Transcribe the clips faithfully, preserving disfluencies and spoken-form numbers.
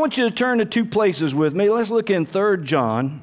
want you to turn to two places with me. Let's look in Third John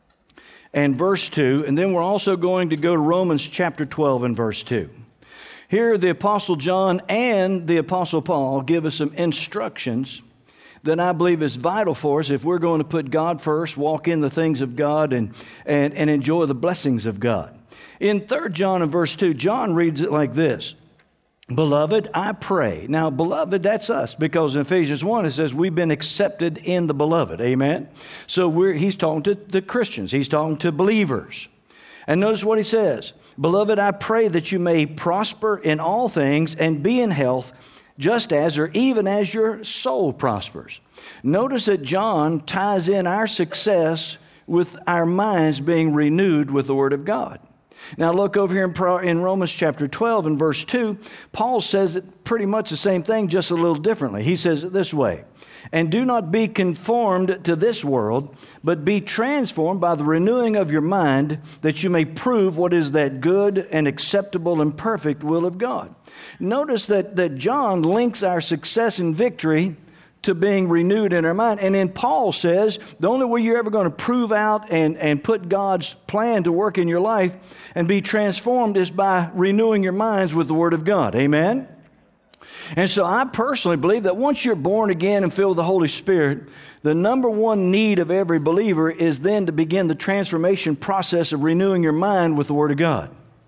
and verse two, and then we're also going to go to Romans chapter twelve and verse two. Here the Apostle John and the Apostle Paul give us some instructions that I believe is vital for us if we're going to put God first, walk in the things of God, and, and, and enjoy the blessings of God. In Third John and verse two, John reads it like this. Beloved, I pray. Now, beloved, that's us, because in Ephesians one, it says we've been accepted in the beloved. Amen? So we're, he's talking to the Christians. He's talking to believers. And notice what he says. Beloved, I pray that you may prosper in all things and be in health, just as or even as your soul prospers. Notice that John ties in our success with our minds being renewed with the Word of God. Now look over here in, in Romans chapter twelve and verse two. Paul says it pretty much the same thing, just a little differently. He says it this way. And do not be conformed to this world, but be transformed by the renewing of your mind, that you may prove what is that good and acceptable and perfect will of God. Notice that, that John links our success and victory to being renewed in our mind. And then Paul says the only way you're ever going to prove out and, and put God's plan to work in your life and be transformed is by renewing your minds with the Word of God. Amen? And so I personally believe that once you're born again and filled with the Holy Spirit, the number one need of every believer is then to begin the transformation process of renewing your mind with the Word of God.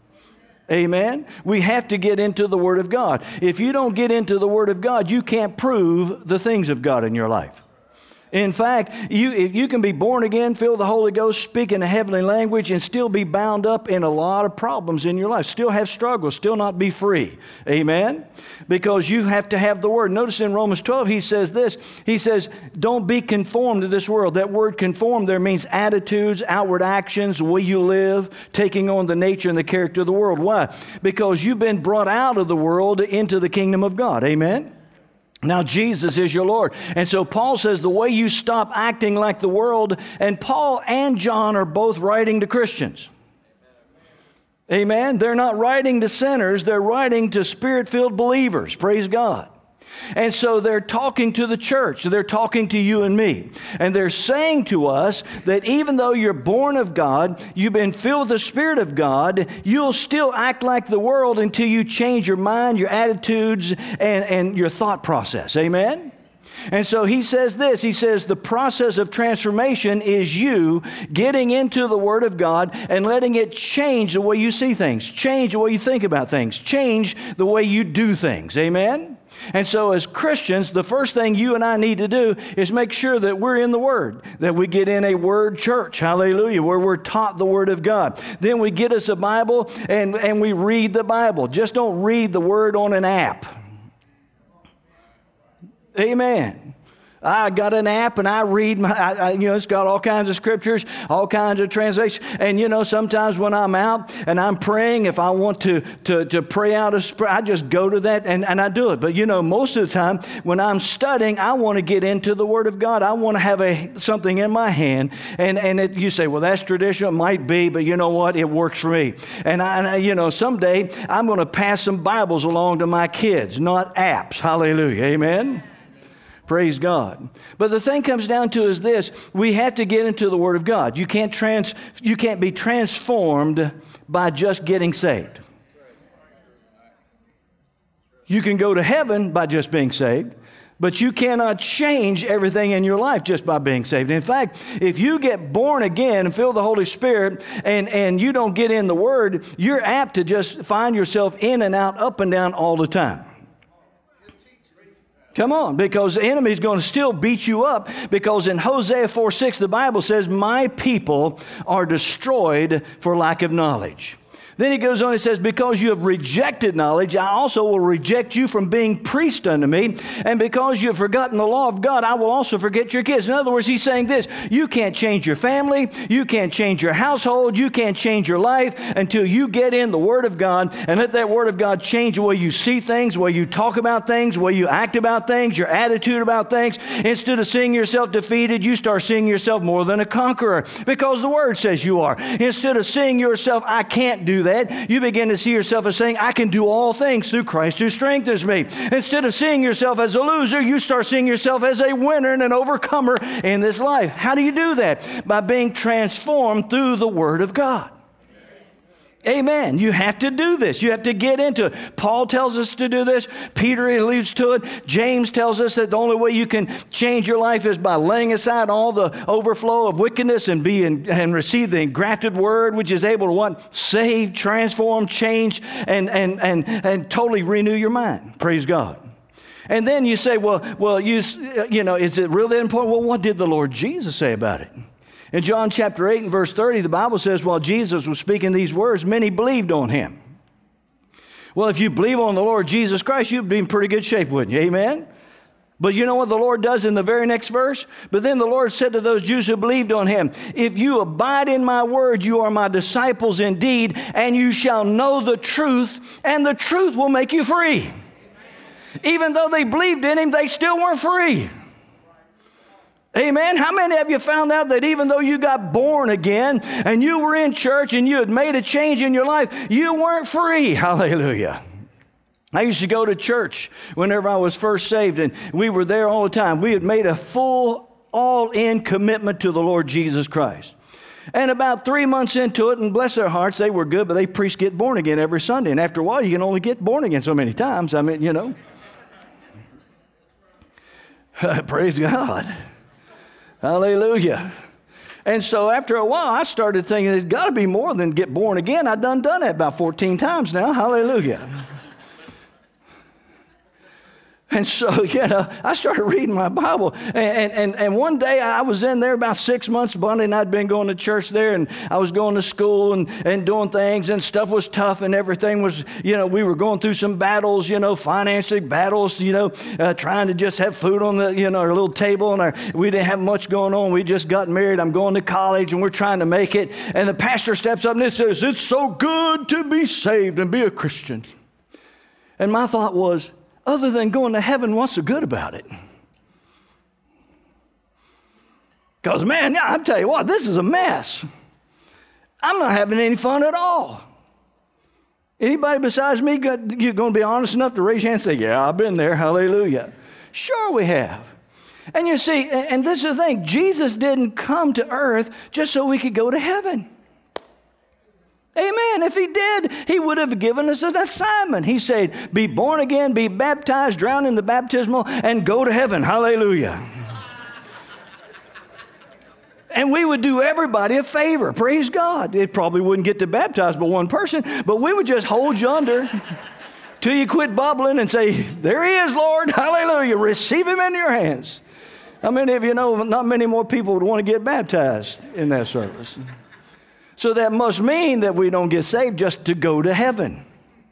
Amen? We have to get into the Word of God. If you don't get into the Word of God, you can't prove the things of God in your life. In fact, you, you can be born again, filled with the Holy Ghost, speak in a heavenly language, and still be bound up in a lot of problems in your life. Still have struggles, still not be free. Amen? Because you have to have the Word. Notice in Romans twelve, he says this. He says, don't be conformed to this world. That word conform there means attitudes, outward actions, the way you live, taking on the nature and the character of the world. Why? Because you've been brought out of the world into the kingdom of God. Amen? Now, Jesus is your Lord. And so Paul says the way you stop acting like the world, and Paul and John are both writing to Christians. Amen? They're not writing to sinners. They're writing to Spirit-filled believers. Praise God. And so they're talking to the church. They're talking to you and me. And they're saying to us that even though you're born of God, you've been filled with the Spirit of God, you'll still act like the world until you change your mind, your attitudes, and, and your thought process. Amen? And so he says this, he says the process of transformation is you getting into the Word of God and letting it change the way you see things, change the way you think about things, change the way you do things. Amen? And so as Christians, the first thing you and I need to do is make sure that we're in the Word, that we get in a Word church, hallelujah, where we're taught the Word of God. Then we get us a Bible and, and we read the Bible. Just don't read the Word on an app. Amen. I got an app and I read, my, I, I, you know, it's got all kinds of scriptures, all kinds of translations. And, you know, sometimes when I'm out and I'm praying, if I want to, to, to pray out a prayer, I just go to that and, and I do it. But, you know, most of the time when I'm studying, I want to get into the Word of God. I want to have a something in my hand. And, and it, you say, well, that's traditional. It might be, but you know what? It works for me. And, I, and I, you know, someday I'm going to pass some Bibles along to my kids, not apps. Hallelujah. Amen. Praise God. But the thing comes down to is this. We have to get into the Word of God. You can't trans, you can't be transformed by just getting saved. You can go to heaven by just being saved, but you cannot change everything in your life just by being saved. In fact, if you get born again and filled with the Holy Spirit and, and you don't get in the Word, you're apt to just find yourself in and out, up and down all the time. Come on, because the enemy is going to still beat you up, because in Hosea four six, the Bible says, my people are destroyed for lack of knowledge. Then he goes on and says, because you have rejected knowledge, I also will reject you from being priest unto me. And because you have forgotten the law of God, I will also forget your kids. In other words, he's saying this, you can't change your family, you can't change your household, you can't change your life until you get in the Word of God and let that Word of God change the way you see things, the way you talk about things, the way you act about things, your attitude about things. Instead of seeing yourself defeated, you start seeing yourself more than a conqueror, because the Word says you are. Instead of seeing yourself, I can't do do that. You begin to see yourself as saying, I can do all things through Christ who strengthens me. Instead of seeing yourself as a loser, you start seeing yourself as a winner and an overcomer in this life. How do you do that? By being transformed through the Word of God. Amen. You have to do this. You have to get into it. Paul tells us to do this. Peter alludes to it. James tells us that the only way you can change your life is by laying aside all the overflow of wickedness and be in, and receive the engrafted word, which is able to what? Save, transform, change, and and and and totally renew your mind. Praise God. And then you say, well, well, you you know, is it really important? Well, what did the Lord Jesus say about it? In John chapter eight and verse thirty, the Bible says, while Jesus was speaking these words, many believed on him. Well, if you believe on the Lord Jesus Christ, you'd be in pretty good shape, wouldn't you? Amen? But you know what the Lord does in the very next verse? But then the Lord said to those Jews who believed on him, if you abide in my word, you are my disciples indeed, and you shall know the truth, and the truth will make you free. Even though they believed in him, they still weren't free. Amen. How many of you found out that even though you got born again and you were in church and you had made a change in your life, you weren't free? Hallelujah. I used to go to church whenever I was first saved, and we were there all the time. We had made a full, all-in commitment to the Lord Jesus Christ. And about three months into it, and bless their hearts, they were good, but they preached get born again every Sunday. And after a while, you can only get born again so many times. I mean, you know. Praise God. Hallelujah. And so after a while, I started thinking, there's got to be more than get born again. I've done done that about fourteen times now. Hallelujah. And so, you know, I started reading my Bible. And, and, and one day I was in there about six months. Bundy and I had been going to church there, and I was going to school and, and doing things, and stuff was tough, and everything was, you know, we were going through some battles, you know, financial battles, you know, uh, trying to just have food on the, you know, our little table, and our, we didn't have much going on. We just got married. I'm going to college, and we're trying to make it. And the pastor steps up and he says, it's so good to be saved and be a Christian. And my thought was, other than going to heaven, what's so good about it? Because, man, I tell you what, this is a mess. I'm not having any fun at all. Anybody besides me, you're going to be honest enough to raise your hand and say, yeah, I've been there, hallelujah. Sure we have. And you see, and this is the thing, Jesus didn't come to earth just so we could go to heaven. Amen. If he did, he would have given us an assignment. He said, be born again, be baptized, drown in the baptismal, and go to heaven. Hallelujah. And we would do everybody a favor. Praise God. It probably wouldn't get to baptize but one person, but we would just hold you under till you quit bubbling and say, there he is, Lord. Hallelujah. Receive him in your hands. How many of you know not many more people would want to get baptized in that service? So that must mean that we don't get saved just to go to heaven.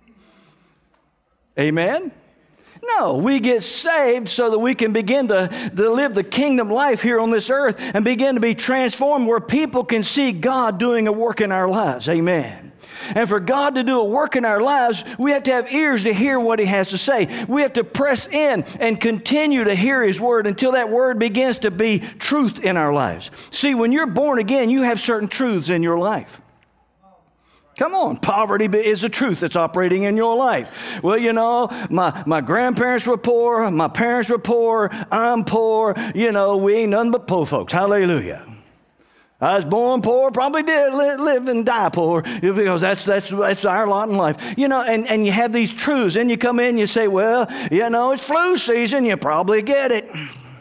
Amen? No, we get saved so that we can begin to, to live the kingdom life here on this earth and begin to be transformed where people can see God doing a work in our lives. Amen. And for God to do a work in our lives, we have to have ears to hear what he has to say. We have to press in and continue to hear his word until that word begins to be truth in our lives. See, when you're born again, you have certain truths in your life. Come on, poverty is a truth that's operating in your life. Well, you know, my, my grandparents were poor, my parents were poor, I'm poor, you know, we ain't nothing but poor folks. Hallelujah. I was born poor, probably did live and die poor, because that's that's that's our lot in life. You know, and, and you have these truths, and you come in and you say, well, you know, it's flu season, you probably get it.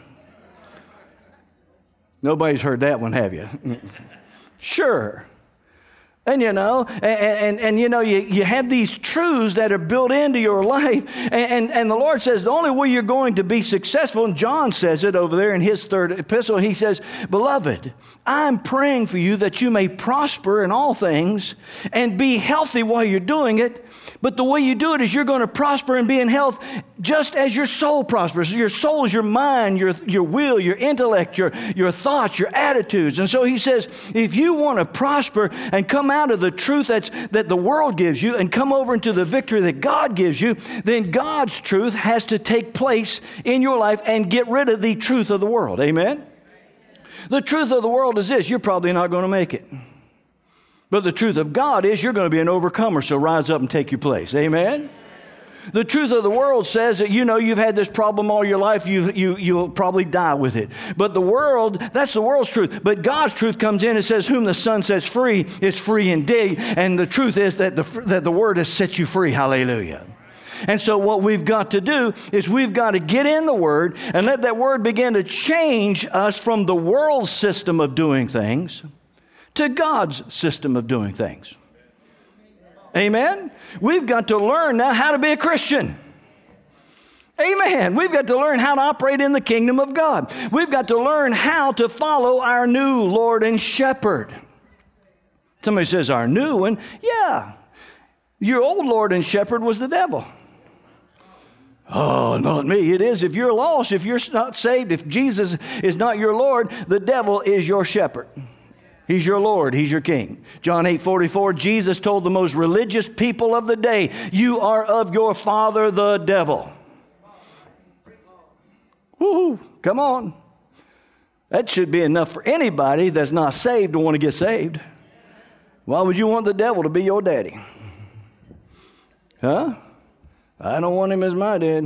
Nobody's heard that one, have you? Sure. And, you know, and, and, and you know, you, you have these truths that are built into your life. And, and, and the Lord says the only way you're going to be successful, and John says it over there in his third epistle, he says, beloved, I'm praying for you that you may prosper in all things and be healthy while you're doing it. But the way you do it is you're going to prosper and be in health just as your soul prospers. Your soul is your mind, your, your will, your intellect, your, your thoughts, your attitudes. And so he says, if you want to prosper and come out of the truth that's, that the world gives you and come over into the victory that God gives you, then God's truth has to take place in your life and get rid of the truth of the world. Amen? The truth of the world is this: you're probably not going to make it. But the truth of God is you're going to be an overcomer, so rise up and take your place. Amen? The truth of the world says that, you know, you've had this problem all your life, you, you, you'll probably die with it. But the world, that's the world's truth. But God's truth comes in and says, whom the Son sets free is free indeed. And the truth is that the, that the Word has set you free. Hallelujah. And so what we've got to do is we've got to get in the Word and let that Word begin to change us from the world's system of doing things to God's system of doing things. Amen? We've got to learn now how to be a Christian. Amen. We've got to learn how to operate in the kingdom of God. We've got to learn how to follow our new Lord and Shepherd. Somebody says, our new one? Yeah. Your old Lord and Shepherd was the devil. Oh, not me. It is if you're lost, if you're not saved, if Jesus is not your Lord, the devil is your shepherd. He's your Lord. He's your King. John eight forty-four, Jesus told the most religious people of the day, you are of your father, the devil. Woo-hoo, come on. That should be enough for anybody that's not saved to want to get saved. Why would you want the devil to be your daddy? Huh? I don't want him as my dad.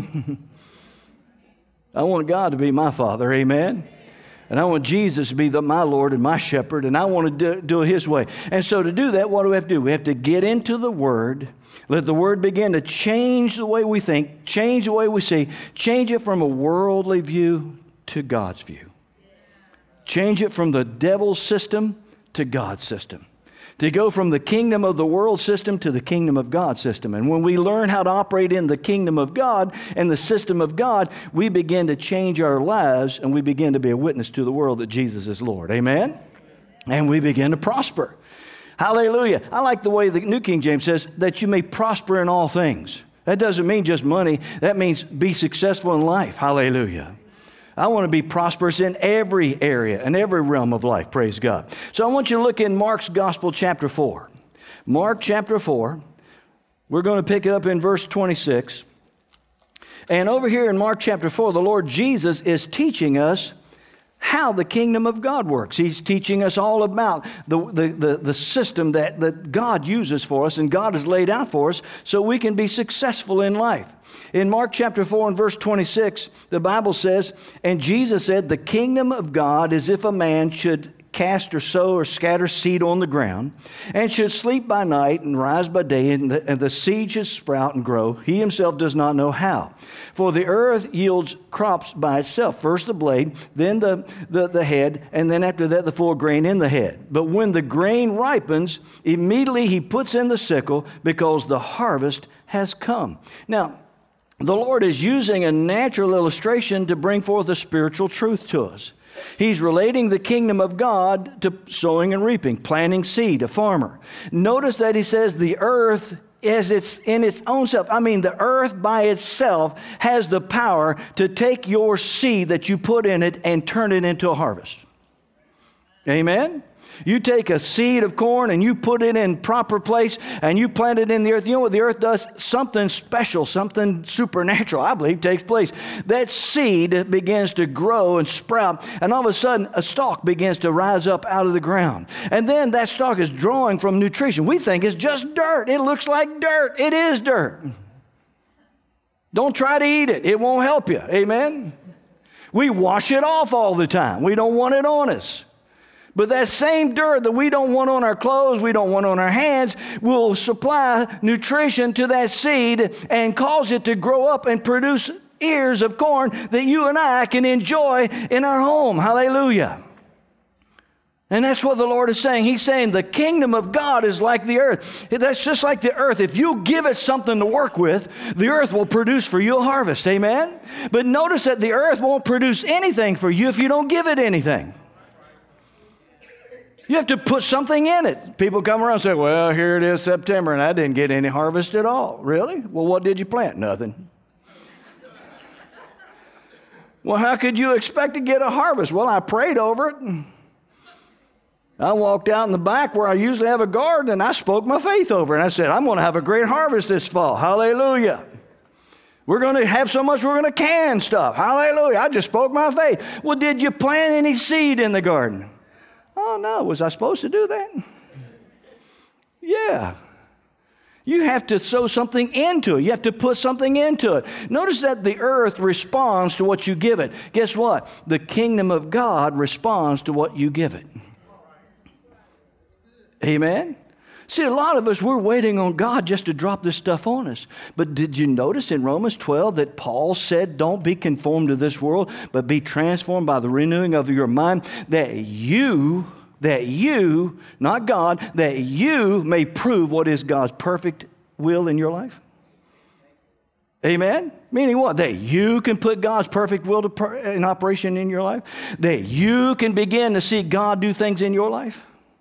I want God to be my father. Amen. And I want Jesus to be the, my Lord and my shepherd, and I want to do, do it his way. And so to do that, what do we have to do? We have to get into the Word, let the Word begin to change the way we think, change the way we see, change it from a worldly view to God's view. Change it from the devil's system to God's system. To go from the kingdom of the world system to the kingdom of God system. And when we learn how to operate in the kingdom of God and the system of God, we begin to change our lives and we begin to be a witness to the world that Jesus is Lord. Amen? And we begin to prosper. Hallelujah. I like the way the New King James says that you may prosper in all things. That doesn't mean just money. That means be successful in life. Hallelujah. I want to be prosperous in every area, in every realm of life, praise God. So I want you to look in Mark's Gospel, chapter four. Mark chapter four, we're going to pick it up in verse twenty-six. And over here in Mark chapter four, the Lord Jesus is teaching us how the kingdom of God works. He's teaching us all about the, the, the, the system that, that God uses for us and God has laid out for us so we can be successful in life. In Mark chapter four and verse twenty-six, the Bible says, and Jesus said, the kingdom of God is if a man should cast or sow or scatter seed on the ground, and should sleep by night and rise by day, and the, and the seed should sprout and grow. He himself does not know how. For the earth yields crops by itself, first the blade, then the, the, the head, and then after that the full grain in the head. But when the grain ripens, immediately he puts in the sickle, because the harvest has come. Now, the Lord is using a natural illustration to bring forth a spiritual truth to us. He's relating the kingdom of God to sowing and reaping, planting seed, a farmer. Notice that he says the earth as it's in its own self. I mean, the earth by itself has the power to take your seed that you put in it and turn it into a harvest. Amen? You take a seed of corn and you put it in proper place and you plant it in the earth. You know what the earth does? Something special, something supernatural, I believe, takes place. That seed begins to grow and sprout, and all of a sudden a stalk begins to rise up out of the ground. And then that stalk is drawing from nutrition. We think it's just dirt. It looks like dirt. It is dirt. Don't try to eat it. It won't help you. Amen? We wash it off all the time. We don't want it on us. But that same dirt that we don't want on our clothes, we don't want on our hands, will supply nutrition to that seed and cause it to grow up and produce ears of corn that you and I can enjoy in our home. Hallelujah. And that's what the Lord is saying. He's saying the kingdom of God is like the earth. That's just like the earth. If you give it something to work with, the earth will produce for you a harvest. Amen? But notice that the earth won't produce anything for you if you don't give it anything. You have to put something in it. People come around and say, well, here it is September, and I didn't get any harvest at all. Really? Well, what did you plant? Nothing. Well, how could you expect to get a harvest? Well, I prayed over it. I walked out in the back where I usually have a garden, and I spoke my faith over it. And I said, I'm going to have a great harvest this fall. Hallelujah. We're going to have so much we're going to can stuff. Hallelujah. I just spoke my faith. Well, did you plant any seed in the garden? Oh, no. Was I supposed to do that? Yeah. You have to sow something into it. You have to put something into it. Notice that the earth responds to what you give it. Guess what? The kingdom of God responds to what you give it. Amen? See, a lot of us, we're waiting on God just to drop this stuff on us. But did you notice in Romans twelve that Paul said, don't be conformed to this world, but be transformed by the renewing of your mind, that you... that you, not God, that you may prove what is God's perfect will in your life. Amen? Meaning what? That you can put God's perfect will to per- in operation in your life. That you can begin to see God do things in your life.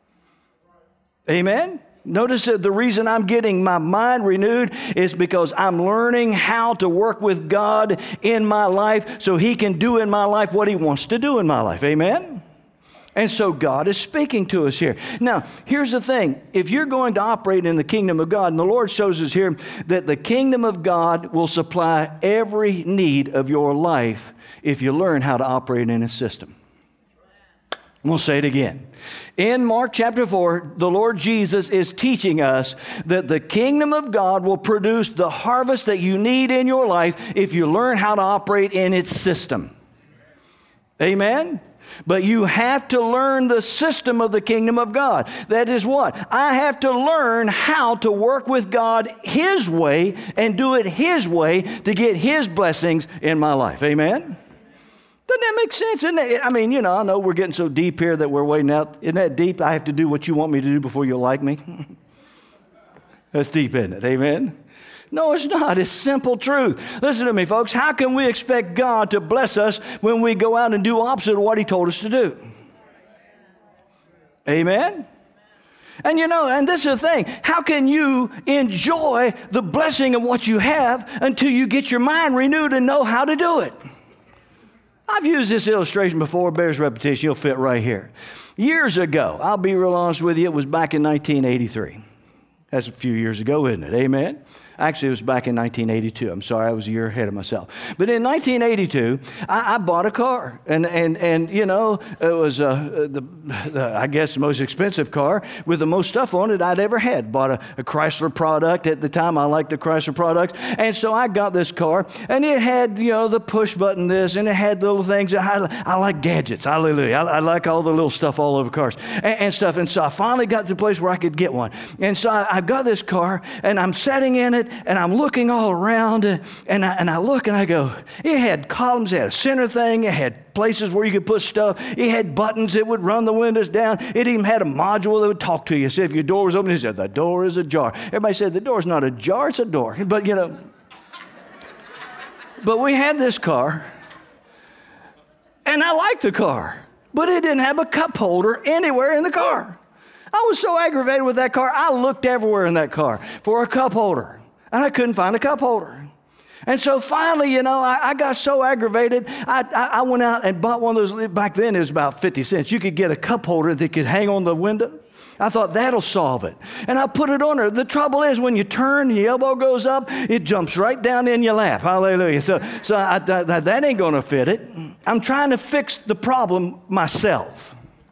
Amen? Notice that the reason I'm getting my mind renewed is because I'm learning how to work with God in my life so He can do in my life what He wants to do in my life. Amen? And so God is speaking to us here. Now, here's the thing. If you're going to operate in the kingdom of God, and the Lord shows us here that the kingdom of God will supply every need of your life if you learn how to operate in His system. I'm going to say it again. In Mark chapter four, the Lord Jesus is teaching us that the kingdom of God will produce the harvest that you need in your life if you learn how to operate in its system. Amen? But you have to learn the system of the kingdom of God. That is what? I have to learn how to work with God His way and do it His way to get His blessings in my life. Amen? Doesn't that make sense? Isn't it? I mean, you know, I know we're getting so deep here that we're waiting out. Isn't that deep? I have to do what you want me to do before you'll like me. That's deep, isn't it? Amen? No, it's not. It's simple truth. Listen to me, folks. How can we expect God to bless us when we go out and do opposite of what He told us to do? Amen? And you know, and this is the thing. How can you enjoy the blessing of what you have until you get your mind renewed and know how to do it? I've used this illustration before. Bears repetition. You'll fit right here. Years ago, I'll be real honest with you, it was back in nineteen eighty-three. That's a few years ago, isn't it? Amen? Actually, it was back in nineteen eighty-two. I'm sorry, I was a year ahead of myself. But in nineteen eighty-two, I, I bought a car. And, and, and you know, it was, uh, the, the, I guess, the most expensive car with the most stuff on it I'd ever had. Bought a, a Chrysler product. At the time, I liked the Chrysler product. And so I got this car. And it had, you know, the push button this. And it had little things. I, I like gadgets. Hallelujah. I, I like all the little stuff all over cars and, and stuff. And so I finally got to the place where I could get one. And so I, I got this car. And I'm sitting in it. And I'm looking all around, and I, and I look and I go, it had columns, it had a center thing, it had places where you could put stuff, it had buttons that would run the windows down, it even had a module that would talk to you. So if your door was open, it said, the door is ajar. Everybody said, the door's not ajar, it's a door. But you know, but we had this car, and I liked the car, but it didn't have a cup holder anywhere in the car. I was so aggravated with that car, I looked everywhere in that car for a cup holder. And I couldn't find a cup holder. And so finally, you know, I, I got so aggravated, I, I, I went out and bought one of those. Back then, it was about fifty cents. You could get a cup holder that could hang on the window. I thought, that'll solve it. And I put it on there. The trouble is, when you turn and your elbow goes up, it jumps right down in your lap. Hallelujah. So, so I, that, that ain't going to fit it. I'm trying to fix the problem myself.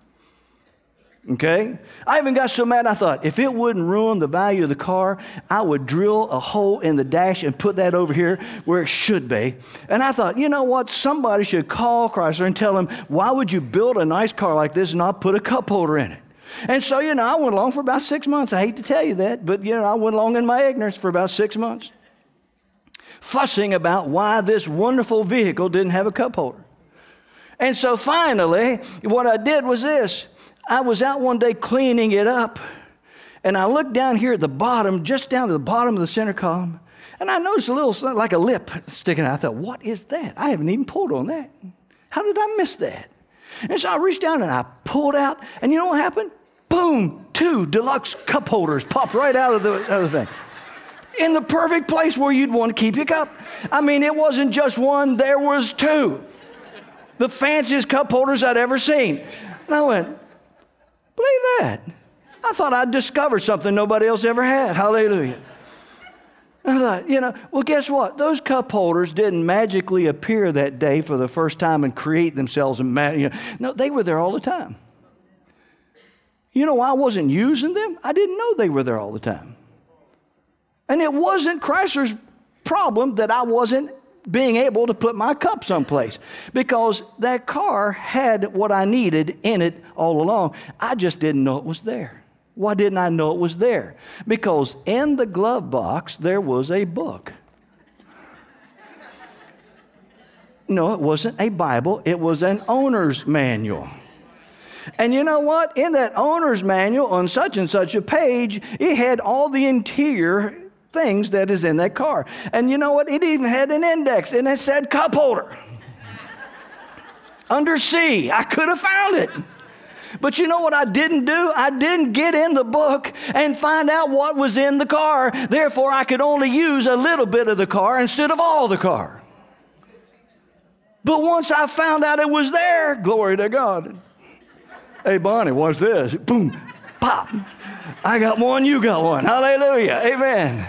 Okay? I even got so mad I thought, if it wouldn't ruin the value of the car, I would drill a hole in the dash and put that over here where it should be. And I thought, you know what? Somebody should call Chrysler and tell them, why would you build a nice car like this and not put a cup holder in it? And so, you know, I went along for about six months. I hate to tell you that, but, you know, I went along in my ignorance for about six months, fussing about why this wonderful vehicle didn't have a cup holder. And so finally, what I did was this. I was out one day cleaning it up, and I looked down here at the bottom, just down to the bottom of the center column, and I noticed a little, like a lip sticking out. I thought, what is that? I haven't even pulled on that. How did I miss that? And so I reached down and I pulled out, and you know what happened? Boom, two deluxe cup holders popped right out of the other thing. In the perfect place where you'd want to keep your cup. I mean, it wasn't just one, there was two. The fanciest cup holders I'd ever seen. And I went, believe that. I thought I'd discovered something nobody else ever had. Hallelujah. And I thought, you know, well, guess what? Those cup holders didn't magically appear that day for the first time and create themselves. And, you know, no, they were there all the time. You know why I wasn't using them? I didn't know they were there all the time. And it wasn't Chrysler's problem that I wasn't being able to put my cup someplace, because that car had what I needed in it all along. I just didn't know it was there. Why didn't I know it was there? Because in the glove box, there was a book. No, it wasn't a Bible. It was an owner's manual. And you know what? In that owner's manual, on such and such a page, it had all the interior things that is in that car. And you know what? It even had an index, and it said cup holder. Under C. I could have found it. But you know what I didn't do? I didn't get in the book and find out what was in the car. Therefore, I could only use a little bit of the car instead of all the car. But once I found out it was there, glory to God. Hey, Bonnie, what's this? Boom, pop. I got one, you got one. Hallelujah. Amen.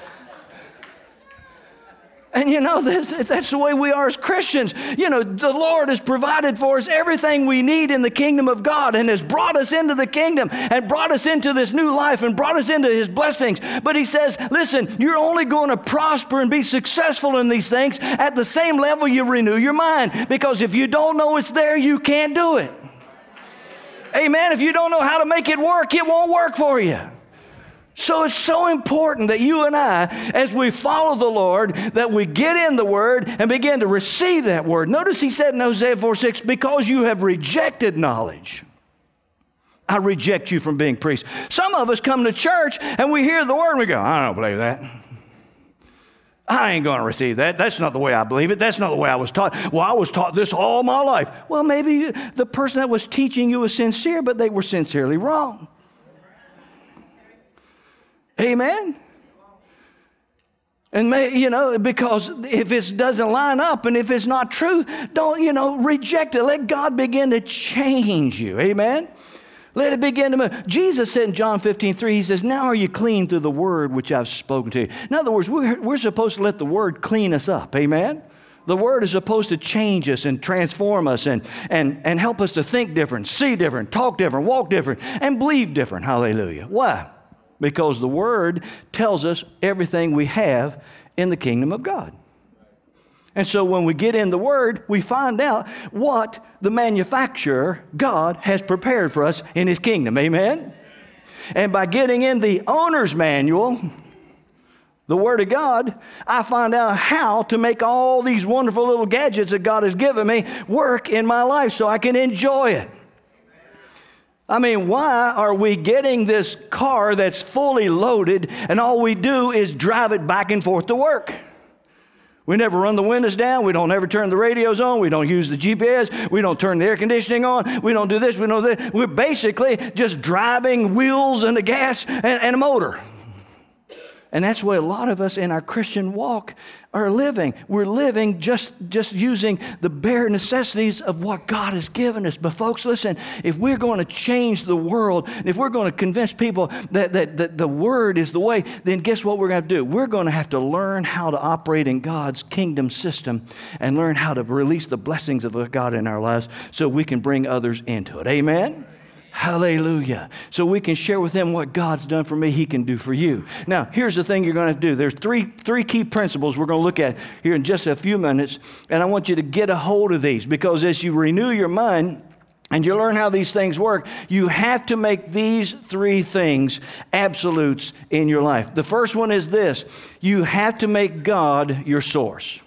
And you know, that's the way we are as Christians. You know, the Lord has provided for us everything we need in the kingdom of God, and has brought us into the kingdom and brought us into this new life and brought us into His blessings. But He says, listen, you're only going to prosper and be successful in these things at the same level you renew your mind. Because if you don't know it's there, you can't do it. Amen. If you don't know how to make it work, it won't work for you. So it's so important that you and I, as we follow the Lord, that we get in the Word and begin to receive that Word. Notice He said in Hosea four six, because you have rejected knowledge, I reject you from being priests. Some of us come to church and we hear the Word and we go, I don't believe that. I ain't going to receive that. That's not the way I believe it. That's not the way I was taught. Well, I was taught this all my life. Well, maybe the person that was teaching you was sincere, but they were sincerely wrong. Amen? And, may, you know, because if it doesn't line up and if it's not true, don't, you know, reject it. Let God begin to change you. Amen? Let it begin to move. Jesus said in John fifteen three, He says, now are you clean through the word which I've spoken to you. In other words, we're, we're supposed to let the word clean us up. Amen? The word is supposed to change us and transform us and, and, and help us to think different, see different, talk different, walk different, and believe different. Hallelujah. Why? Because the Word tells us everything we have in the kingdom of God. And so when we get in the Word, we find out what the manufacturer, God, has prepared for us in His kingdom. Amen? And by getting in the owner's manual, the Word of God, I find out how to make all these wonderful little gadgets that God has given me work in my life so I can enjoy it. I mean, why are we getting this car that's fully loaded and all we do is drive it back and forth to work? We never run the windows down. We don't ever turn the radios on. We don't use the G P S. We don't turn the air conditioning on. We don't do this. We don't do that. We're basically just driving wheels and the gas and, and a motor. And that's where a lot of us in our Christian walk are living. We're living just, just using the bare necessities of what God has given us. But folks, listen, if we're going to change the world, if we're going to convince people that, that, that the Word is the way, then guess what we're going to have to do? We're going to have to learn how to operate in God's kingdom system and learn how to release the blessings of God in our lives so we can bring others into it. Amen? Hallelujah. So we can share with them what God's done for me, He can do for you. Now, here's the thing you're going to do. There's three, three key principles we're going to look at here in just a few minutes, and I want you to get a hold of these, because as you renew your mind and you learn how these things work, you have to make these three things absolutes in your life. The first one is this: you have to make God your source.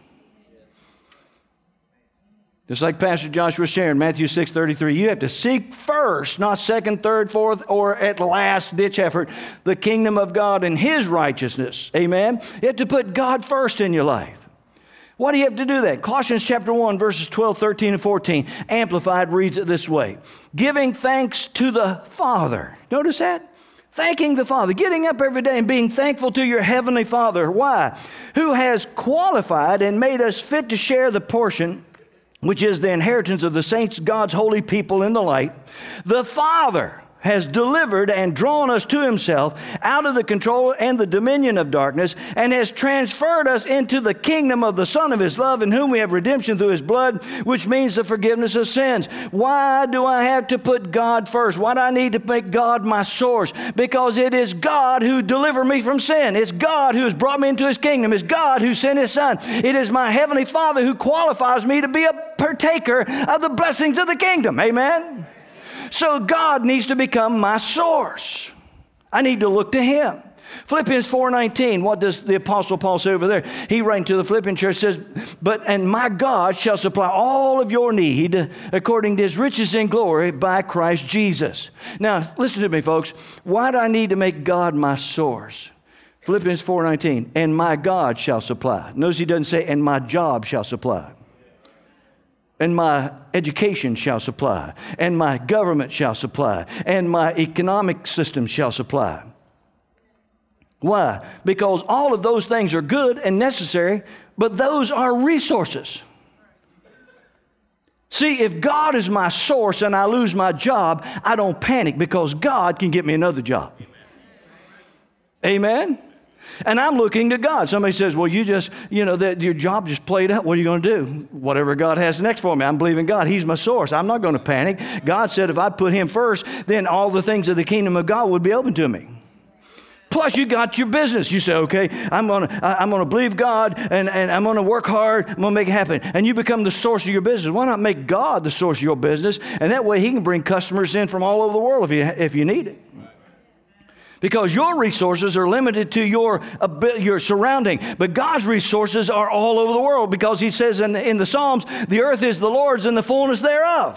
Just like Pastor Josh was sharing, Matthew six thirty-three, you have to seek first, not second, third, fourth, or at the last ditch effort, the kingdom of God and His righteousness. Amen? You have to put God first in your life. Why do you have to do that? Colossians chapter one, verses twelve, thirteen, and fourteen, Amplified reads it this way: giving thanks to the Father. Notice that? Thanking the Father, getting up every day and being thankful to your heavenly Father. Why? Who has qualified and made us fit to share the portion which is the inheritance of the saints, God's holy people in the light. The Father, has delivered and drawn us to himself out of the control and the dominion of darkness, and has transferred us into the kingdom of the Son of his love, in whom we have redemption through his blood, which means the forgiveness of sins. Why do I have to put God first? Why do I need to make God my source? Because it is God who delivered me from sin. It's God who has brought me into his kingdom. It's God who sent his Son. It is my heavenly Father who qualifies me to be a partaker of the blessings of the kingdom. Amen? So God needs to become my source. I need to look to him. Philippians four nineteen, what does the Apostle Paul say over there? He writing to the Philippian church says, but, and my God shall supply all of your need according to his riches in glory by Christ Jesus. Now, listen to me, folks. Why do I need to make God my source? Philippians four nineteen, and my God shall supply. Notice he doesn't say, and my job shall supply. And my education shall supply, and my government shall supply, and my economic system shall supply. Why? Because all of those things are good and necessary, but those are resources. See, if God is my source and I lose my job, I don't panic because God can get me another job. Amen? And I'm looking to God. Somebody says, well, you just, you know, that your job just played out. What are you going to do? Whatever God has next for me. I'm believing God. He's my source. I'm not going to panic. God said if I put him first, then all the things of the kingdom of God would be open to me. Plus, you got your business. You say, okay, I'm going to I'm going to believe God, and, and I'm going to work hard. I'm going to make it happen. And you become the source of your business. Why not make God the source of your business? And that way he can bring customers in from all over the world if you, if you need it. Because your resources are limited to your, your surrounding. But God's resources are all over the world, because he says in, in the Psalms, the earth is the Lord's and the fullness thereof.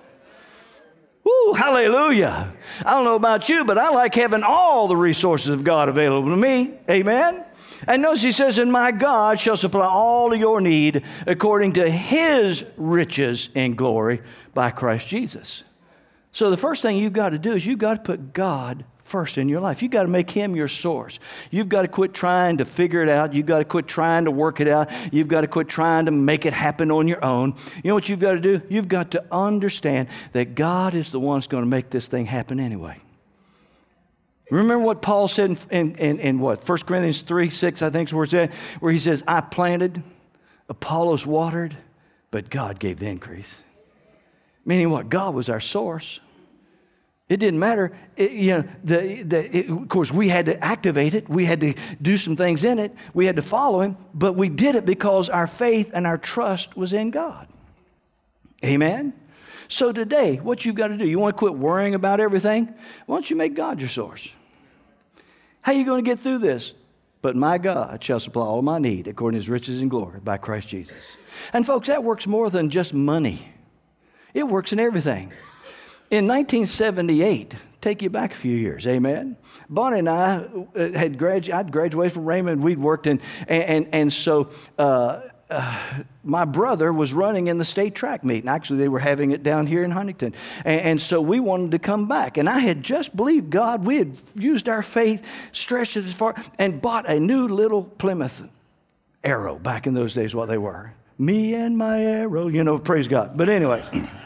Woo, hallelujah. I don't know about you, but I like having all the resources of God available to me. Amen? And notice he says, and my God shall supply all of your need according to his riches in glory by Christ Jesus. So the first thing you've got to do is you've got to put God first in your life. You've got to make him your source. You've got to quit trying to figure it out. You've got to quit trying to work it out. You've got to quit trying to make it happen on your own. You know what you've got to do? You've got to understand that God is the one that's going to make this thing happen anyway. Remember what Paul said in, in, in, in what? First Corinthians three, six, I think is where it's at, where he says, I planted, Apollos watered, but God gave the increase. Meaning what? God was our source. It didn't matter. It, you know, the, the, it, of course, we had to activate it. We had to do some things in it. We had to follow him. But we did it because our faith and our trust was in God. Amen? So today, what you've got to do, you want to quit worrying about everything? Why don't you make God your source? How are you going to get through this? But my God shall supply all my need according to his riches and glory by Christ Jesus. And folks, that works more than just money. It works in everything. In nineteen seventy-eight, take you back a few years, amen? Bonnie and I had gradu- I'd graduated from Raymond. We'd worked in, and, and, and so uh, uh, my brother was running in the state track meet. And actually, they were having it down here in Huntington. And, and so we wanted to come back. And I had just believed God. We had used our faith, stretched it as far, and bought a new little Plymouth Arrow back in those days, what they were. Me and my Arrow, you know, praise God. But anyway.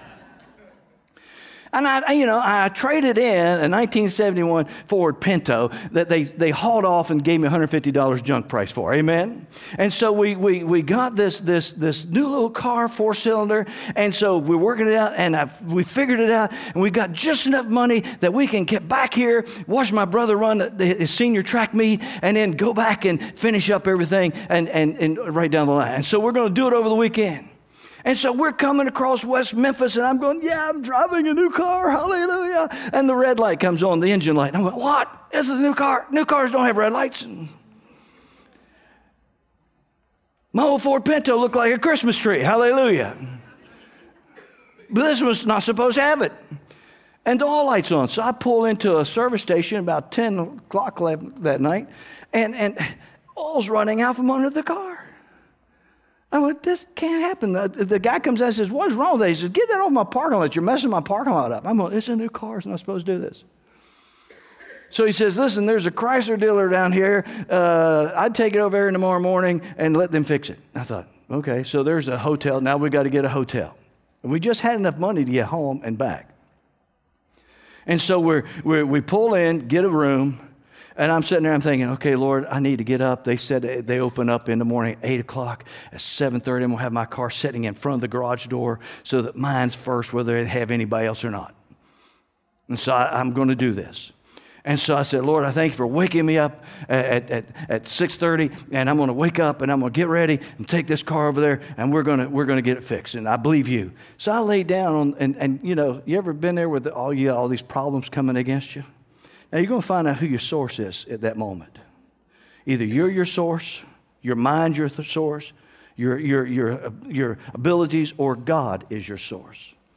And I, you know, I traded in a nineteen seventy-one Ford Pinto that they, they hauled off and gave me one hundred fifty dollars junk price for. Amen? And so we we we got this this this new little car, four cylinder, and so we're working it out, and I, we figured it out, and we got just enough money that we can get back here, watch my brother run the, the, his senior track meet, and then go back and finish up everything and and and right down the line. And so we're going to do it over the weekend. And so we're coming across West Memphis, and I'm going, yeah, I'm driving a new car, hallelujah. And the red light comes on, the engine light. And I'm going, what? This is a new car. New cars don't have red lights. And my old Ford Pinto looked like a Christmas tree, hallelujah. But this was not supposed to have it. And the all lights on. So I pull into a service station about ten o'clock that night, and, and oil's running out from under the car. I went, this can't happen. The, the guy comes out and says, what's wrong with that? He says, get that off my parking lot. You're messing my parking lot up. I'm going, it's a new car. It's not supposed to do this. So he says, listen, there's a Chrysler dealer down here. Uh, I'd take it over there in tomorrow morning and let them fix it. I thought, okay, so there's a hotel. Now we got to get a hotel. And we just had enough money to get home and back. And so we're, we're, we pull in, get a room, and I'm sitting there, I'm thinking, okay, Lord, I need to get up. They said they open up in the morning at eight o'clock. At seven thirty, I'm going to have my car sitting in front of the garage door so that mine's first, whether they have anybody else or not. And so I, I'm going to do this. And so I said, Lord, I thank you for waking me up at, at, at six thirty, and I'm going to wake up, and I'm going to get ready and take this car over there, and we're going to we're going to get it fixed, and I believe you. So I laid down, on, and, and, you know, you ever been there with all, you, all these problems coming against you? Now, you're going to find out who your source is at that moment. Either you're your source, your mind your th- source, your, your, your, your abilities, or God is your source.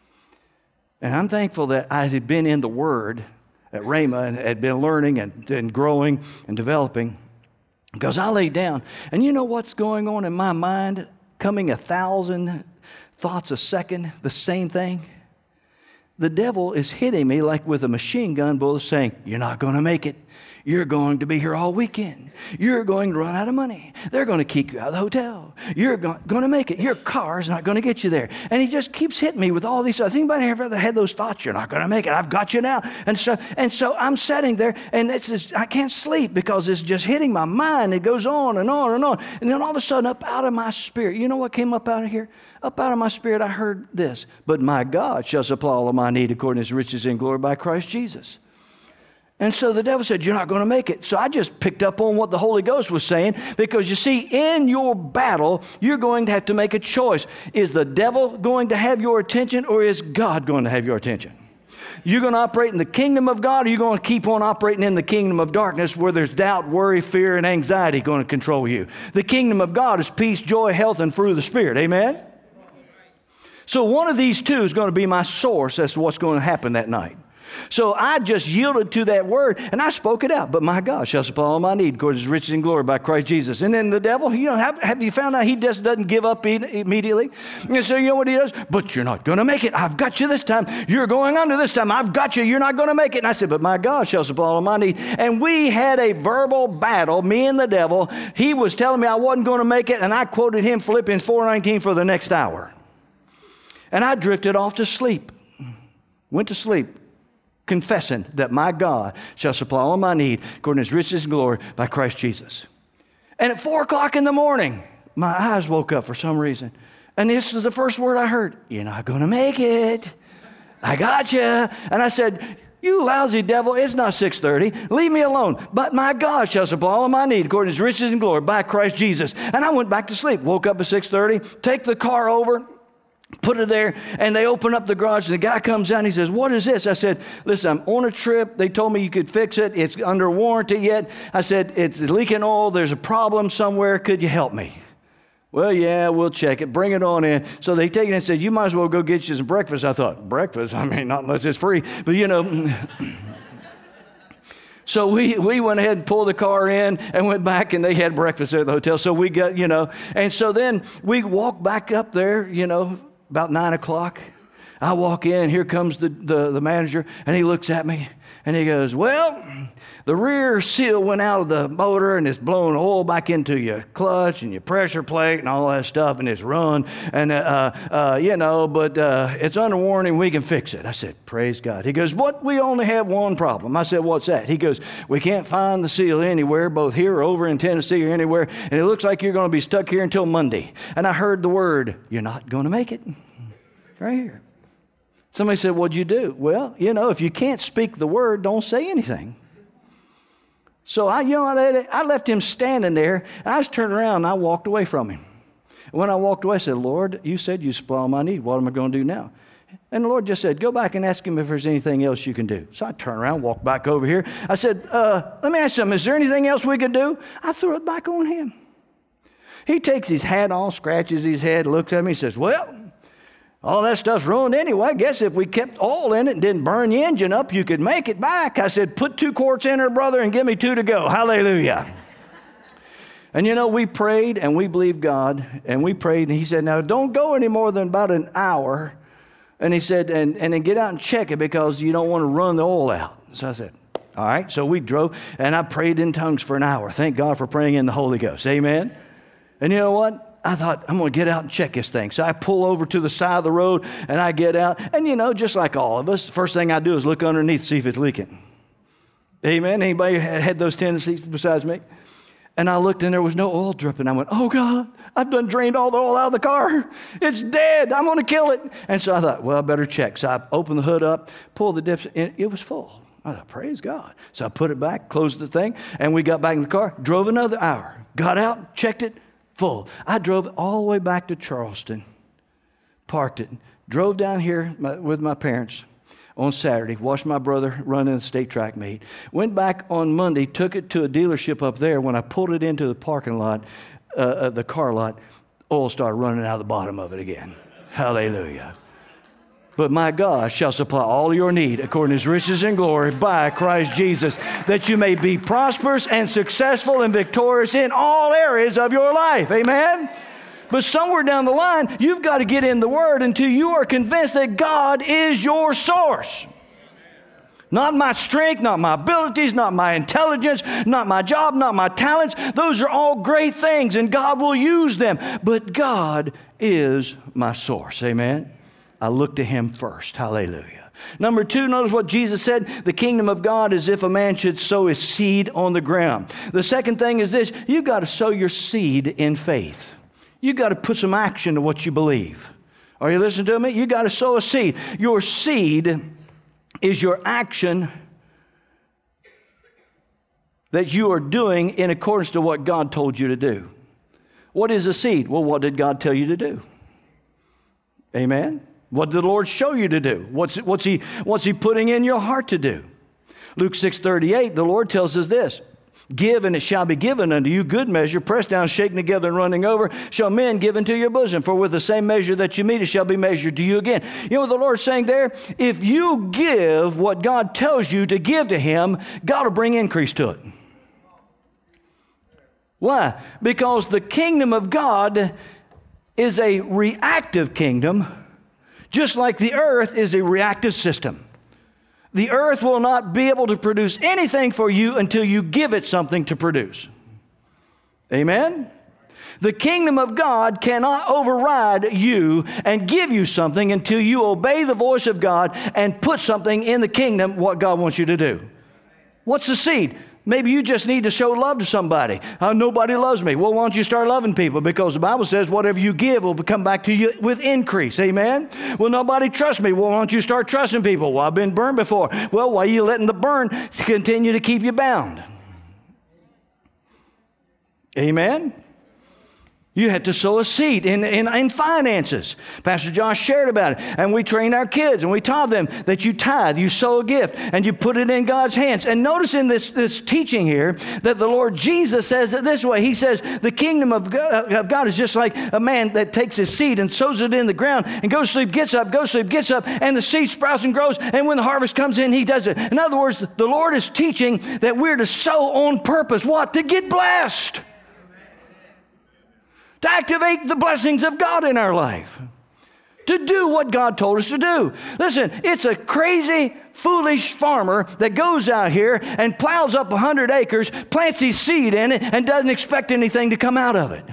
And I'm thankful that I had been in the Word at Rhema and had been learning and, and growing and developing, because I laid down. And you know what's going on in my mind? Coming a thousand thoughts a second, the same thing. The devil is hitting me like with a machine gun bullet saying, you're not going to make it. You're going to be here all weekend. You're going to run out of money. They're going to kick you out of the hotel. You're go- going to make it. Your car's not going to get you there. And he just keeps hitting me with all these thoughts. Anybody ever had those thoughts? You're not going to make it. I've got you now. And so, and so I'm sitting there, and it's just, I can't sleep because it's just hitting my mind. It goes on and on and on. And then all of a sudden, up out of my spirit, you know what came up out of here? Up out of my spirit, I heard this. But my God shall supply all of my need according to his riches in glory by Christ Jesus. And so the devil said, you're not going to make it. So I just picked up on what the Holy Ghost was saying, because you see, in your battle, you're going to have to make a choice. Is the devil going to have your attention, or is God going to have your attention? You're going to operate in the kingdom of God, or you're going to keep on operating in the kingdom of darkness where there's doubt, worry, fear, and anxiety going to control you. The kingdom of God is peace, joy, health, and fruit of the Spirit. Amen? So one of these two is going to be my source as to what's going to happen that night. So I just yielded to that word, and I spoke it out. But my God shall supply all my need according to his riches and glory by Christ Jesus. And then the devil, you know, have, have you found out he just doesn't give up immediately? And so you know what he does? But you're not going to make it. I've got you this time. You're going under this time. I've got you. You're not going to make it. And I said, but my God shall supply all my need. And we had a verbal battle, me and the devil. He was telling me I wasn't going to make it, and I quoted him Philippians four nineteen for the next hour. And I drifted off to sleep. Went to sleep, confessing that my God shall supply all my need according to his riches and glory by Christ Jesus. And at four o'clock in the morning, my eyes woke up for some reason. And this is the first word I heard. You're not going to make it. I got you. And I said, you lousy devil, it's not six thirty. Leave me alone. But my God shall supply all my need according to his riches and glory by Christ Jesus. And I went back to sleep. Woke up at six thirty, take the car over, put it there, and they open up the garage, and the guy comes out, and he says, what is this? I said, listen, I'm on a trip. They told me you could fix it. It's under warranty yet. I said, it's leaking oil. There's a problem somewhere. Could you help me? Well, yeah, we'll check it. Bring it on in. So they take it and said, you might as well go get you some breakfast. I thought, breakfast? I mean, not unless it's free. But, you know... So we, we went ahead and pulled the car in and went back, and they had breakfast at the hotel. So we got, you know, and so then we walked back up there, you know, about nine o'clock. I walk in, here comes the, the, the manager, and he looks at me, and he goes, well, the rear seal went out of the motor, and it's blowing oil back into your clutch and your pressure plate and all that stuff, and it's run, and, uh, uh, you know, but uh, it's under warranty, and we can fix it. I said, praise God. He goes, what? We only have one problem. I said, what's that? He goes, we can't find the seal anywhere, both here or over in Tennessee or anywhere, and it looks like you're going to be stuck here until Monday. And I heard the word, you're not going to make it. Right here. Somebody said, what'd you do? Well, you know, if you can't speak the word, don't say anything. So I, you know, I, I left him standing there, and I just turned around and I walked away from him. When I walked away, I said, Lord, you said you supply all my need. What am I going to do now? And the Lord just said, go back and ask him if there's anything else you can do. So I turned around, walked back over here. I said, uh, let me ask you something. Is there anything else we can do? I threw it back on him. He takes his hat off, scratches his head, looks at me, and says, well, all that stuff's ruined anyway. I guess if we kept oil in it and didn't burn the engine up, you could make it back. I said, put two quarts in her, brother, and give me two to go. Hallelujah. And you know, we prayed and we believed God, and we prayed, and he said, now don't go any more than about an hour. And he said, and, and then get out and check it because you don't want to run the oil out. So I said, all right. So we drove, and I prayed in tongues for an hour. Thank God for praying in the Holy Ghost. Amen. And you know what? I thought, I'm going to get out and check this thing. So I pull over to the side of the road, and I get out. And, you know, just like all of us, the first thing I do is look underneath to see if it's leaking. Amen? Anybody had those tendencies besides me? And I looked, and there was no oil dripping. I went, oh, God, I've done drained all the oil out of the car. It's dead. I'm going to kill it. And so I thought, well, I better check. So I opened the hood up, pulled the dips, and it was full. I thought, praise God. So I put it back, closed the thing, and we got back in the car, drove another hour, got out, checked it, full. I drove it all the way back to Charleston, parked it, drove down here my, with my parents on Saturday, watched my brother run in the state track meet, went back on Monday, took it to a dealership up there. When I pulled it into the parking lot, uh, uh, the car lot, oil started running out of the bottom of it again. Hallelujah. But my God shall supply all your need according to his riches and glory by Christ Jesus, that you may be prosperous and successful and victorious in all areas of your life. Amen? But somewhere down the line, you've got to get in the Word until you are convinced that God is your source. Not my strength, not my abilities, not my intelligence, not my job, not my talents. Those are all great things, and God will use them. But God is my source. Amen? I look to him first. Hallelujah. Number two, notice what Jesus said. The kingdom of God is if a man should sow his seed on the ground. The second thing is this. You've got to sow your seed in faith. You've got to put some action to what you believe. Are you listening to me? You've got to sow a seed. Your seed is your action that you are doing in accordance to what God told you to do. What is a seed? Well, what did God tell you to do? Amen? What did the Lord show you to do? What's, what's, he, what's he putting in your heart to do? Luke six thirty-eight, the Lord tells us this. Give, and it shall be given unto you, good measure, pressed down, shaken together, and running over, shall men give into your bosom. For with the same measure that you meet, it shall be measured to you again. You know what the Lord's saying there? If you give what God tells you to give to him, God will bring increase to it. Why? Because the kingdom of God is a reactive kingdom, just like the earth is a reactive system. The earth will not be able to produce anything for you until you give it something to produce. Amen? The kingdom of God cannot override you and give you something until you obey the voice of God and put something in the kingdom what God wants you to do. What's the seed? Maybe you just need to show love to somebody. Uh, nobody loves me. Well, why don't you start loving people? Because the Bible says whatever you give will come back to you with increase. Amen? Well, nobody trusts me. Well, why don't you start trusting people? Well, I've been burned before. Well, why are you letting the burn continue to keep you bound? Amen? You have to sow a seed in, in, in finances. Pastor Josh shared about it. And we train our kids and we taught them that you tithe, you sow a gift, and you put it in God's hands. And notice in this, this teaching here that the Lord Jesus says it this way. He says the kingdom of God, of God is just like a man that takes his seed and sows it in the ground and goes to sleep, gets up, goes to sleep, gets up, and the seed sprouts and grows. And when the harvest comes in, he does it. In other words, the Lord is teaching that we're to sow on purpose. What? To get blessed. To activate the blessings of God in our life. To do what God told us to do. Listen, it's a crazy, foolish farmer that goes out here and plows up one hundred acres, plants his seed in it, and doesn't expect anything to come out of it.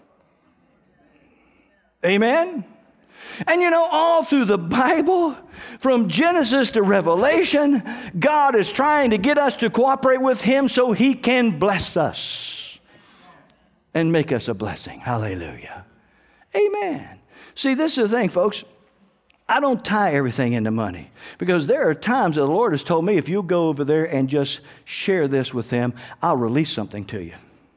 Amen? And you know, all through the Bible, from Genesis to Revelation, God is trying to get us to cooperate with him so he can bless us and make us a blessing. Hallelujah. Amen. See, this is the thing, folks. I don't tie everything into money because there are times that the Lord has told me if you'll go over there and just share this with them, I'll release something to you.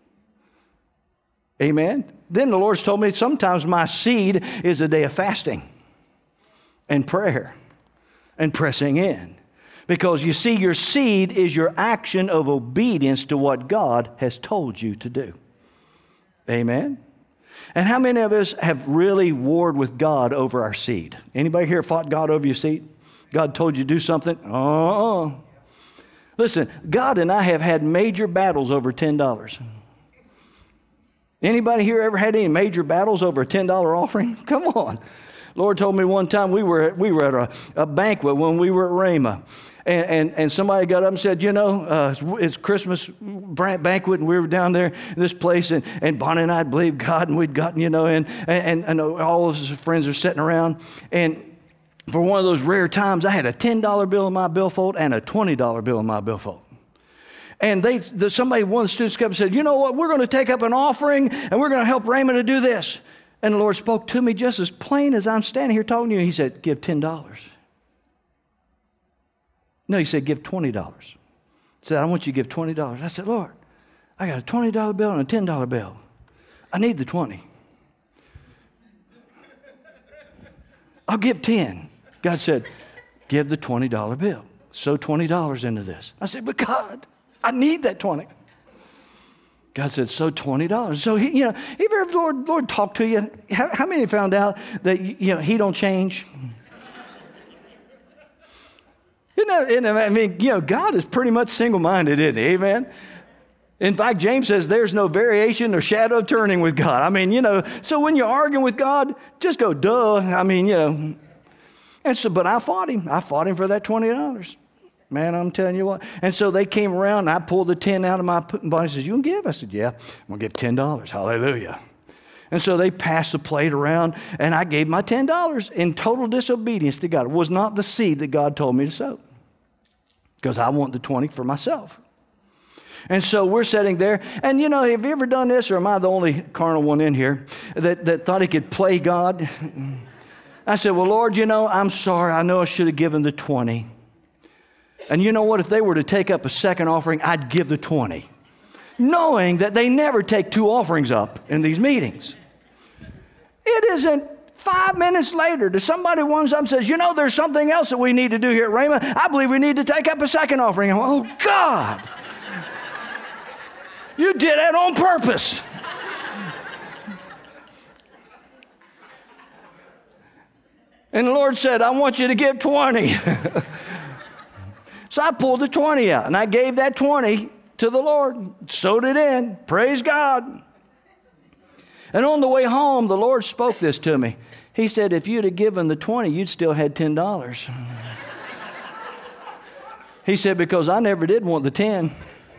Amen. Then the Lord's told me sometimes my seed is a day of fasting and prayer and pressing in. Because you see, your seed is your action of obedience to what God has told you to do. Amen. And how many of us have really warred with God over our seed? Anybody here fought God over your seed? God told you to do something? Uh-uh. Listen, God and I have had major battles over ten dollars. Anybody here ever had any major battles over a ten dollar offering? Come on. Lord told me one time we were at, we were at a, a banquet when we were at Rhema. and, and, and somebody got up and said, you know, uh, it's Christmas banquet, and we were down there in this place, and, and Bonnie and I believed God, and we'd gotten, you know, and, and, and all of his friends are sitting around, and for one of those rare times, I had a ten dollar bill in my billfold and a twenty dollar bill in my billfold. And they, the, somebody, one of the students came up and said, you know what, we're going to take up an offering, and we're going to help Raymond to do this. And the Lord spoke to me just as plain as I'm standing here talking to you. He said, give ten dollars. No, he said, give twenty dollars. He said, I want you to give twenty dollars. I said, Lord, I got a twenty dollar bill and a ten dollar bill. I need the twenty. I'll give ten. God said, give the twenty dollar bill. Sow twenty dollars into this. I said, but God, I need that twenty. God said, sow twenty dollars. So, he, you know, if ever the Lord, Lord talked to you, how, how many found out that, you know, he don't change? Isn't that, isn't that, I mean, you know, God is pretty much single-minded, isn't he? Amen? In fact, James says there's no variation or shadow of turning with God. I mean, you know, so when you're arguing with God, just go, duh. I mean, you know. And so, but I fought him. I fought him for that twenty dollars. Man, I'm telling you what. And so they came around, and I pulled the ten out of my body. He says, you can give? I said, yeah, I'm going to give ten dollars. Hallelujah. And so they passed the plate around, and I gave my ten dollars in total disobedience to God. It was not the seed that God told me to sow, because I want the twenty for myself. And so we're sitting there, and you know, have you ever done this, or am I the only carnal one in here that, that thought he could play God? I said, well, Lord, you know, I'm sorry. I know I should have given the twenty. And you know what? If they were to take up a second offering, I'd give the twenty, knowing that they never take two offerings up in these meetings. It isn't five minutes later that somebody runs up and says, you know, there's something else that we need to do here at Raymond. I believe we need to take up a second offering. I'm like, oh, God. You did that on purpose. And the Lord said, I want you to give twenty. So I pulled the twenty out, and I gave that twenty to the Lord, sewed it in. Praise God. And on the way home, the Lord spoke this to me. He said, if you'd have given the twenty, you'd still had ten dollars. He said, because I never did want the ten.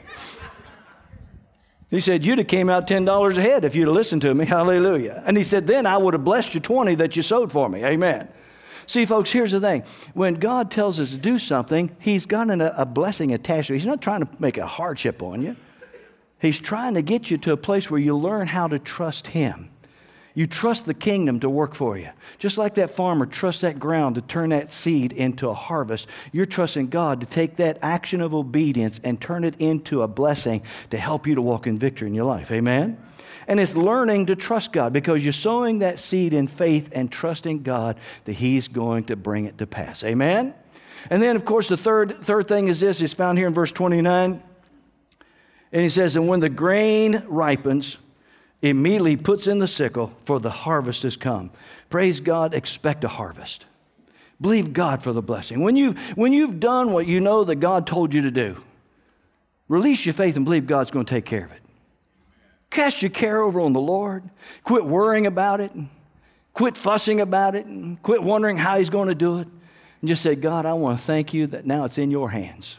He said, you'd have came out ten dollars ahead if you'd have listened to me. Hallelujah. And he said, then I would have blessed your twenty that you sowed for me. Amen. See, folks, here's the thing. When God tells us to do something, he's got an, a blessing attached to it. He's not trying to make a hardship on you. He's trying to get you to a place where you learn how to trust him. You trust the kingdom to work for you. Just like that farmer trusts that ground to turn that seed into a harvest, you're trusting God to take that action of obedience and turn it into a blessing to help you to walk in victory in your life. Amen? And it's learning to trust God, because you're sowing that seed in faith and trusting God that he's going to bring it to pass. Amen? And then, of course, the third, third thing is this. It's found here in verse twenty-nine. And he says, and when the grain ripens, immediately puts in the sickle, for the harvest has come. Praise God, expect a harvest. Believe God for the blessing. When you've, when you've done what you know that God told you to do, release your faith and believe God's going to take care of it. Cast your care over on the Lord. Quit worrying about it. Quit fussing about it. And quit wondering how he's going to do it. And just say, God, I want to thank you that now it's in your hands.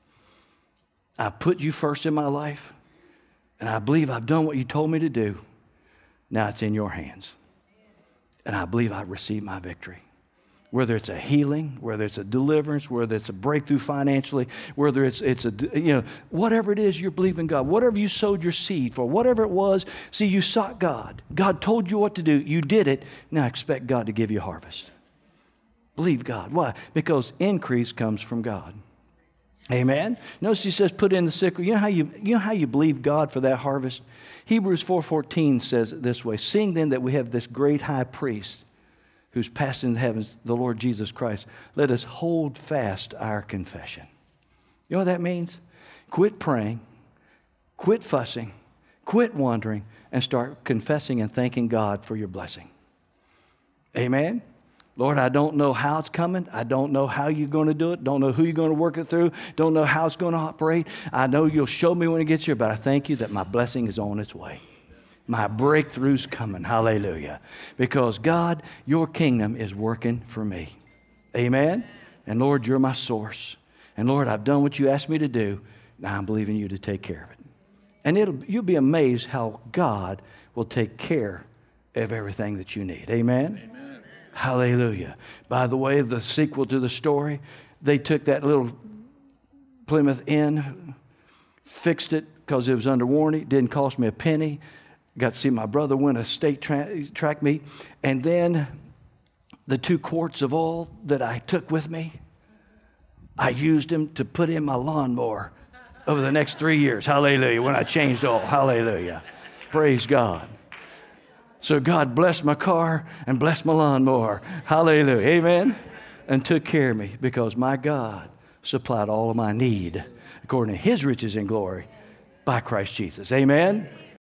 I put you first in my life. And I believe I've done what you told me to do. Now it's in your hands. And I believe I received my victory. Whether it's a healing, whether it's a deliverance, whether it's a breakthrough financially, whether it's, it's a, you know, whatever it is you're believing God, whatever you sowed your seed for, whatever it was, see, you sought God. God told you what to do. You did it. Now expect God to give you a harvest. Believe God. Why? Because increase comes from God. Amen. Notice he says, put in the sickle. You know how you, you know how you believe God for that harvest? Hebrews four fourteen says it this way. Seeing then that we have this great high priest who's passed into the heavens, the Lord Jesus Christ, let us hold fast our confession. You know what that means? Quit praying, quit fussing, quit wondering, and start confessing and thanking God for your blessing. Amen? Lord, I don't know how it's coming. I don't know how you're going to do it. Don't know who you're going to work it through. Don't know how it's going to operate. I know you'll show me when it gets here, but I thank you that my blessing is on its way. My breakthrough's coming. Hallelujah. Because God, your kingdom is working for me. Amen? And Lord, you're my source. And Lord, I've done what you asked me to do. Now I'm believing you to take care of it. And it'll, you'll be amazed how God will take care of everything that you need. Amen? Amen. Hallelujah. By the way, the sequel to the story, they took that little Plymouth Inn, fixed it because it was under warranty, didn't cost me a penny. Got to see my brother win a state tra- track meet. And then the two quarts of oil that I took with me, I used them to put in my lawnmower over the next three years. Hallelujah. When I changed oil. Hallelujah. Praise God. So God blessed my car and blessed my lawnmower. Hallelujah. Amen. And took care of me because my God supplied all of my need according to his riches and glory by Christ Jesus. Amen.